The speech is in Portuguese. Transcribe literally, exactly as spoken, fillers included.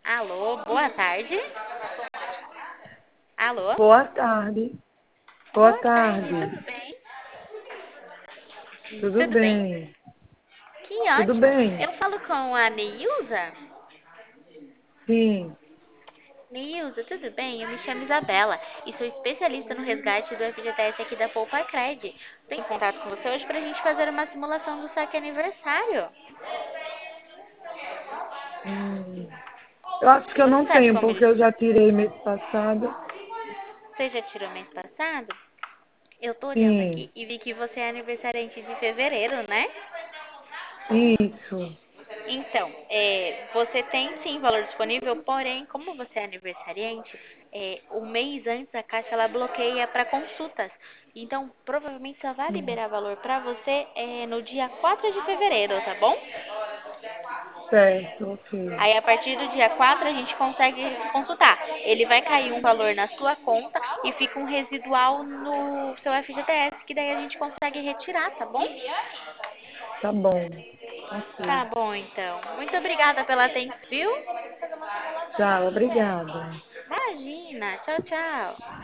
Alô, boa tarde. Alô? Boa tarde. Boa Boa tarde, tarde. tudo bem? Tudo Tudo bem? bem? Que Tudo ótimo. bem? Eu falo com a Neilza. Sim. Neilza, tudo bem? Eu me chamo Isabela e sou especialista no resgate do F G T S aqui da Poupa Cred. Estou em contato com você hoje para a gente fazer uma simulação do saque aniversário. Hum, eu acho que eu Você não sabe tenho, como porque ele... eu já tirei mês passado. Você já tirou mês passado? Eu tô olhando Sim, aqui e vi que você é aniversariante de fevereiro, né? isso. Então, é, você tem sim valor disponível, porém, como você é aniversariante, é, um mês antes a Caixa ela bloqueia para consultas. Então, provavelmente só vai Hum, liberar valor para você é, no dia quatro de fevereiro, tá bom? certo, ok. Aí, a partir do dia quatro a gente consegue consultar. Ele vai cair um valor na sua conta e fica um residual no seu F G T S, que daí a gente consegue retirar, tá bom? Tá bom. Tá Ok. bom, então. Muito obrigada pela atenção, viu? Tchau, obrigada. Imagina. Tchau, tchau.